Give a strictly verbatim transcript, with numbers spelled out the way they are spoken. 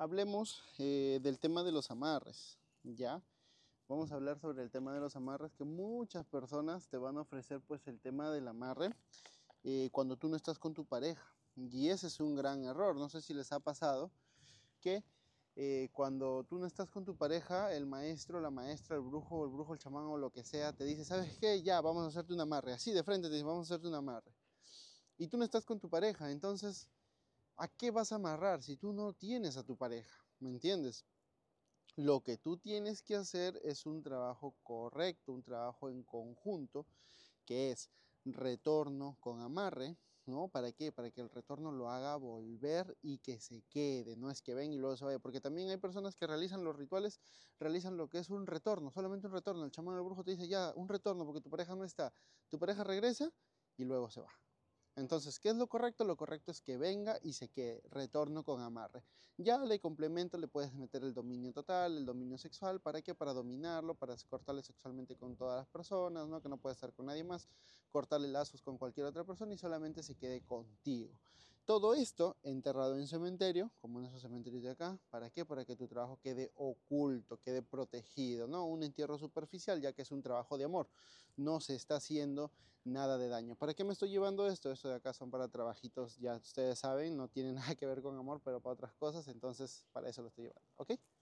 hablemos eh, del tema de los amarres, ¿ya? Vamos a hablar sobre el tema de los amarres, que muchas personas te van a ofrecer pues el tema del amarre eh, cuando tú no estás con tu pareja. Y ese es un gran error. No sé si les ha pasado que eh, cuando tú no estás con tu pareja, el maestro, la maestra, el brujo, el brujo, el chamán o lo que sea, te dice, ¿sabes qué? Ya, vamos a hacerte un amarre. Así de frente te dice, vamos a hacerte un amarre. Y tú no estás con tu pareja, entonces, ¿a qué vas a amarrar si tú no tienes a tu pareja? ¿Me entiendes? Lo que tú tienes que hacer es un trabajo correcto, un trabajo en conjunto, que es retorno con amarre, ¿no? ¿Para qué? Para que el retorno lo haga volver y que se quede, no es que ven y luego se vaya, porque también hay personas que realizan los rituales, realizan lo que es un retorno, solamente un retorno. El chamán o el brujo te dice, ya, un retorno porque tu pareja no está, tu pareja regresa y luego se va. Entonces, ¿qué es lo correcto? Lo correcto es que venga y se quede, retorno con amarre. Ya le complemento, le puedes meter el dominio total, el dominio sexual, ¿para qué? Para dominarlo, para cortarle sexualmente con todas las personas, ¿no? Que no puede estar con nadie más, cortarle lazos con cualquier otra persona y solamente se quede contigo. Todo esto enterrado en cementerio, como en esos cementerios de acá, ¿para qué? Para que tu trabajo quede oculto, quede protegido, ¿no? Un entierro superficial, ya que es un trabajo de amor, no se está haciendo nada de daño. ¿Para qué me estoy llevando esto? Esto de acá son para trabajitos, ya ustedes saben, no tiene nada que ver con amor, pero para otras cosas, entonces para eso lo estoy llevando, ¿ok?